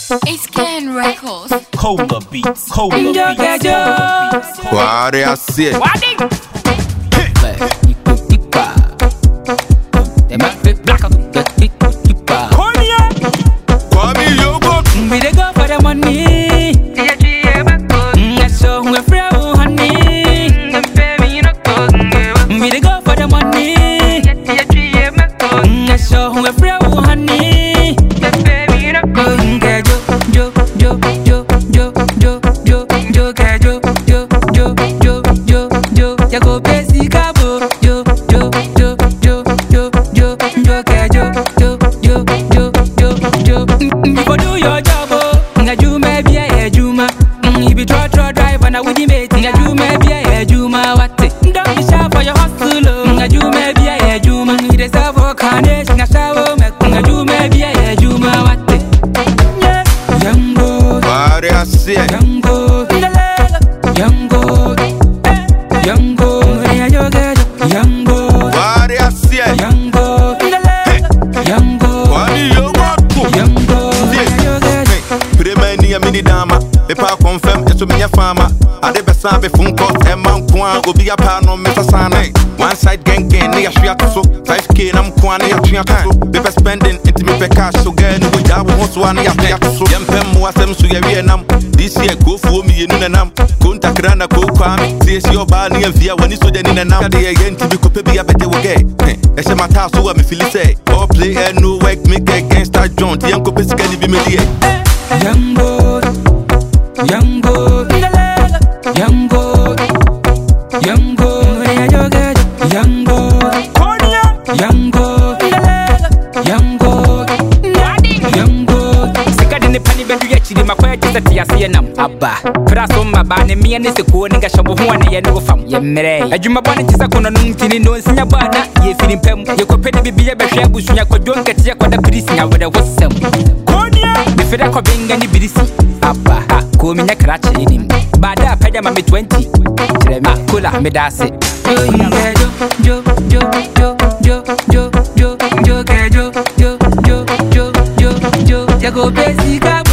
It's Ken Records. Cola beats. Cola beats. What I say? Kwame Yogo. We dey go for the money. I show we free honey. We dey go for the money. I show we free honey. Ya go basic cabo. Before do your job, you may be a juma. If you try drive and I would mate, you may be a juma. What? Don't be shy for your hustle. You may be a juma. You deserve a carnation. I shall make you may be a juma. What? Young boy, What I say? young boy, young boy, young boy, young boy, What I say? young boy, young boy, Kwame Yogo. young boy. Premeni a mini dama. Pepa confirm it's me a farmer. I de besan be phone call and man kwan obi a pa no mesa sana. One side gang near shia so 5k nam kwan near shia so. Pepa spending into me pe cash so get no job wants one near shia so. Yempem mo asem so ye nam. This year go for me nu nam. Kontakra na ko kwame. See your ba near via when you so den in nam. Dey again to be ko pe be a bete wo get. E se mata so me feel say. All play and no work make against that joint. Yan ko pe skani bi me die. Young boy, young boy, young boy, young boy, young boy, young boy, young boy, young boy. Sika de ne pani bedu ya chiri makoya tisa tiase nam aba. Praso maba ne me ne seko ne ga shobo ho ne ye ne wo fam ye mere. Adwuma bone tisa kono no ntini no nsinya bana ye firim pam. Ye kopede bibia behwe abusunya kodon kete ya koda prisinya wode wosam. Fida ko benga ni bidisi abba ko mi nyakra chini bada peda ma me 20 tire mi kola me dase yo ya go basic